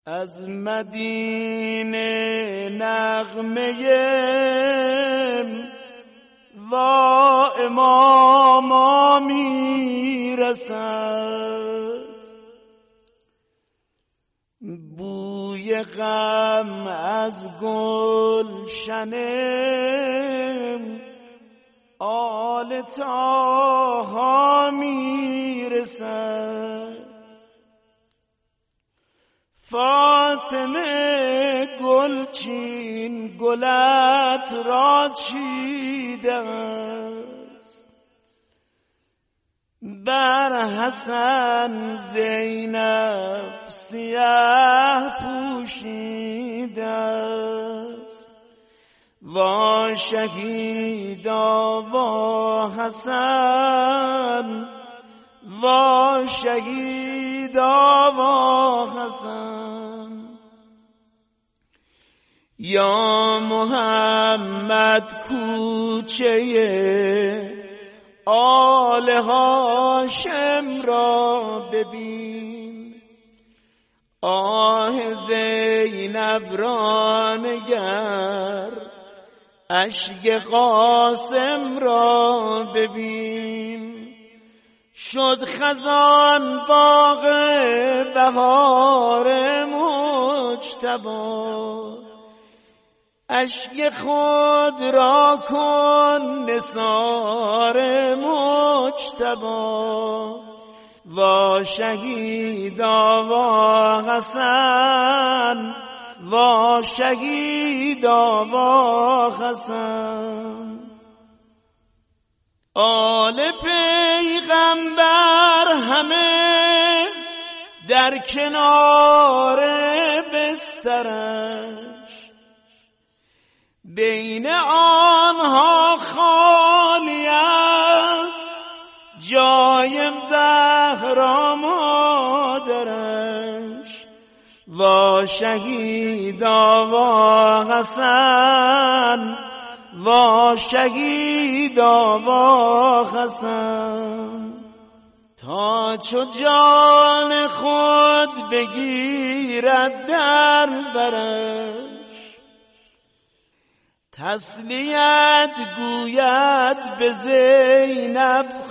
از مدینه نغمه وا اماما میرسد، بوی غم از گلشن آل طه میرسد. فاطمه گلچین گلت را چیده است، بر حسن زینب سیه پوشیده است. وا شهیدا وا حسن، وا شهیدا وا حسن. یا محمد کوچه آل هاشم را ببین، آه زینب را نگر، اشک قاسم را ببین. شد خزان باغ بهار مجتبی، اشک خود را کن نثار مجتبی. وا شهیدا وا حسن، وا شهیدا وا حسن. آل پیغمبر همه در کنار بسترش، بین آنها خالی است جایم زهرا مادرش. وا شهیدا وا حسن، وا شهیدا وا حسن. تا چو جان خود بگیرد در برش، تسلیت گوید به زینب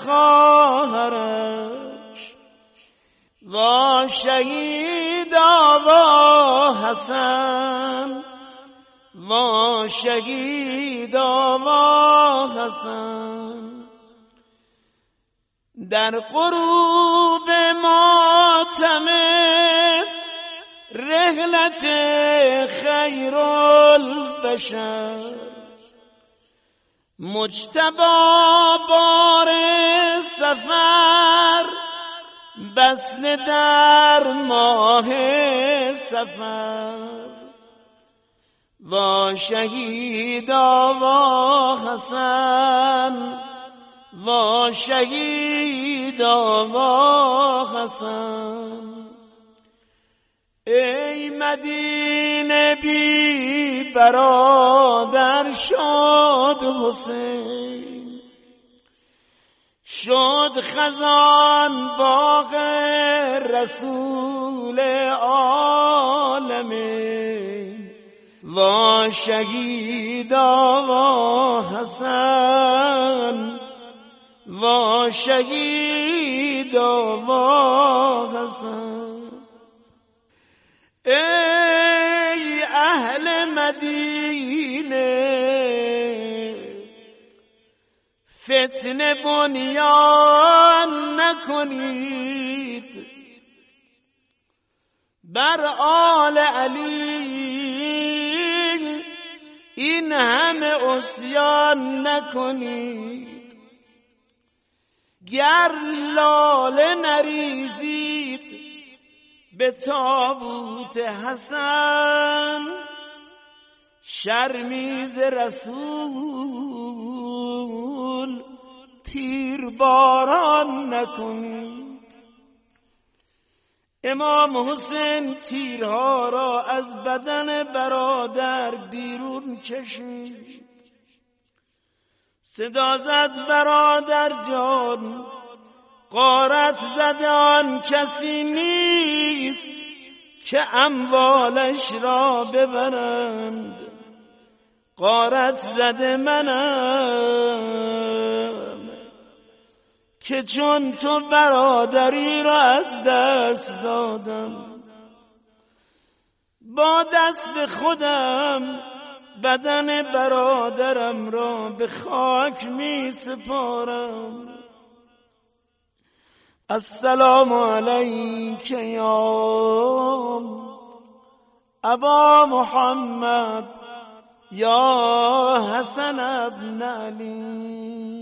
خواهرش. وا شهیدا وا حسن، وا شهیدا وا حسن. در غروب ماتم رحلت خیر البشر، مجتبی بار سفر بسته در ماه سفر. وا شهیدا وا حسن، وا شهیدا وا حسن. ای مدینه بی برادر شد حسین، شد خزان باغ رسول عالمین. وا شهیدا وا حسن، وا شهیدا وا حسن. ای اهل مدینه فتنه بنیان نکنید، بر آل علی این همه عصیان نکنید. گر لاله نریزید به تابوت حسن، شرمیز رسول تیر باران نکنید. امام حسین تیرها را از بدن برادر بیرون کشید، صدا زد برادر جان غارت زده آن کسی نیست که اموالش را ببرند. غارت زده منم که چون تو برادری را از دست دادم. با دست خودم بدن برادرم را به خاک می سپارم. السلام علیک یا ابا محمد یا حسن ابن علی.